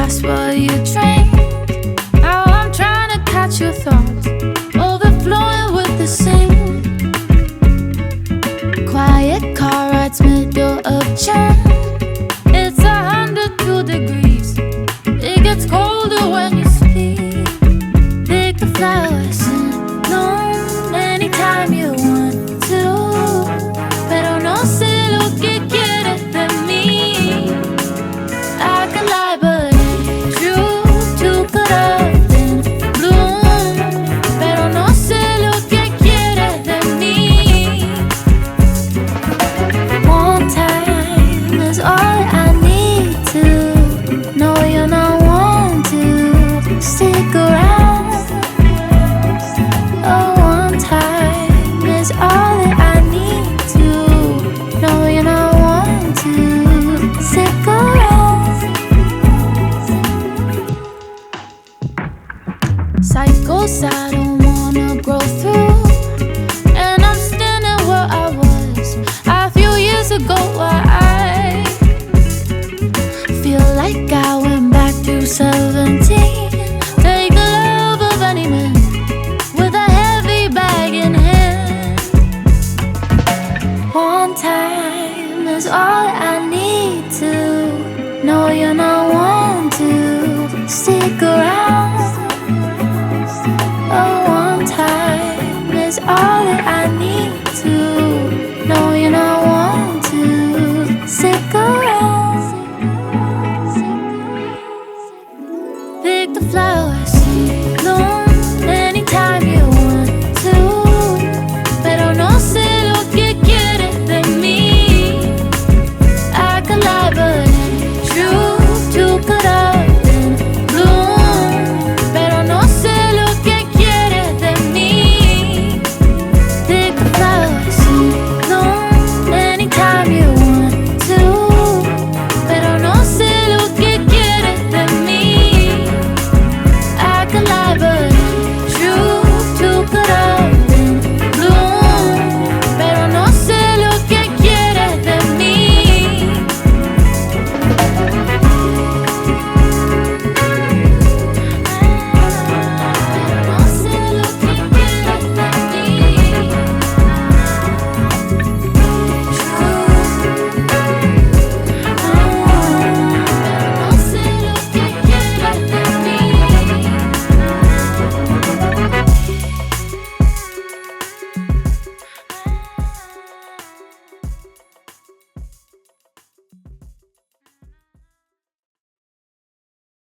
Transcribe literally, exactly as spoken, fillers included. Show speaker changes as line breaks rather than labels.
glass while you drink. Now I'm trying to catch your thoughts, overflowing with the sing. Quiet car rides, middle of June. It's a hundred two degrees. It gets colder when you speak. Pick the flowers and bloom anytime you want to. Pero no sé lo que quieres de mí. I could lie, but it's true. Tú could have been bloom. Pero no sé lo que quieres de mí. One time is all I need to know you're not one to stick around. Oh, one time is all that I need to know you're not one to stick around. Cycles I don't wanna grow through, and I'm standing where I was a few years ago. Where I feel like I went back to seventeen. Take the love of any man with a heavy bag in hand. One time is all I need to know you're not one to stick around. Oh, one time is all that I need.